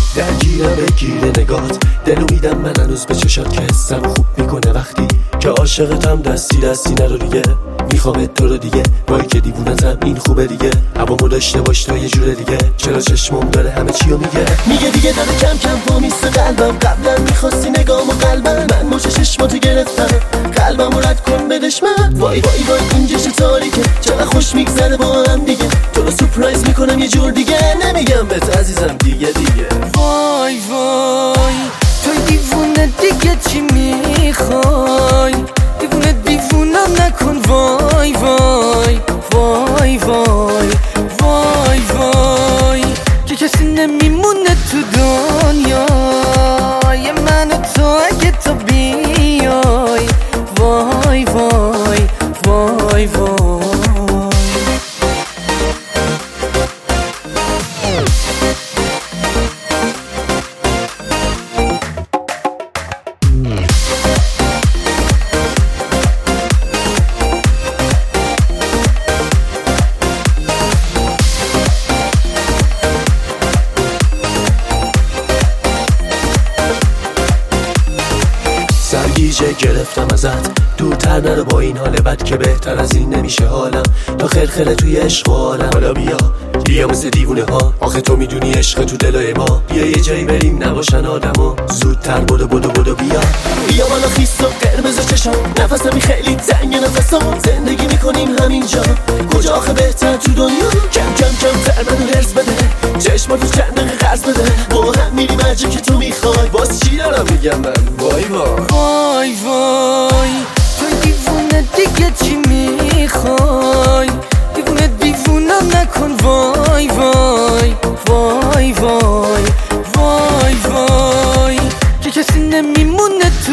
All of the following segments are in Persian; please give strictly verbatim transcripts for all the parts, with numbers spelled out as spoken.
درگیرم بگیره نگات، دلو میدم من هنوز به چشات که حسم خوب میکنه وقتی که عاشقتم. دستی دستی نرو دیگه، میخوامت تو رو دیگه، وای که دیوونتم این خوبه دیگه. هوامو داشته باش تا یه جوره دیگه، چرا چشمم داره همه چیو میگه. میگه دیگه داره کم کم پا میسته قلبم، قبلا میخواستی نگام و قلبم، من موج چشماتو گرفتم، قلبمو رد کن بدش من. وای وای وای این جشن تاریکه، چقدر خوش میگذره با هم دیگه، تو رو سورپرایز میکنم یه جور دیگه. نمیگم بهت عزیزم دیگه دیگه. وای وای توی دیوونه دیگه چی میخوای؟ دیوونه دیوونم نکن. وای وای وای وای وای وای که کسی نمیمونه تو دنیای من و تو اگه تو بیای. وای وای وای وای سرگیجه گرفتم ازت، دورتر نرو با این حال بد که بهتر از این نمیشه حالم. تا خلخله توی عشق و عالم، حالا بیا بیا مثل دیوونه ها، آخه تو میدونی عشق تو دلای ما. بیا یه جایی بریم نباشن آدما، زودتر بدو بدو بدو بیا. بیا بالا خیس و قرمز چشام، نفسمی خیلی تنگ نفسام، زندگی میکنیم همینجا، کجا آخه بهتر تو دنیا. کم کم کم تر منو هرس بده، چشماتو چند دقیقه قرض بده، با هم میریم هر جا که تو میخوای. باز چی دارم میگم من؟ وای وای وای وای توی دیوونه دیگه چی میخوای؟ دیوونه دیوونم نکن. وای وای وای وای وای وای که کسی نمیمونه تو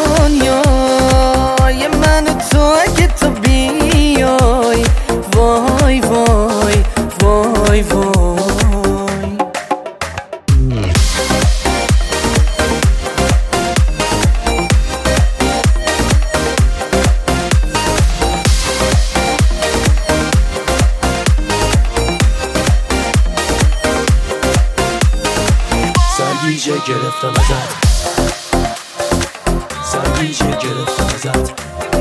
دنیای من و تو اگه تو بیای. وای وای وای وای سرگیجه گرفتم ازت، سرگیجه گرفتم ازت.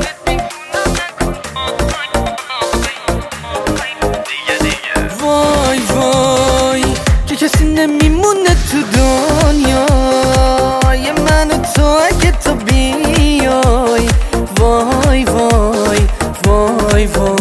وای وای که کسی نمیمونه تو دنیای من و تو اگه تو بیای. وای وای وای وای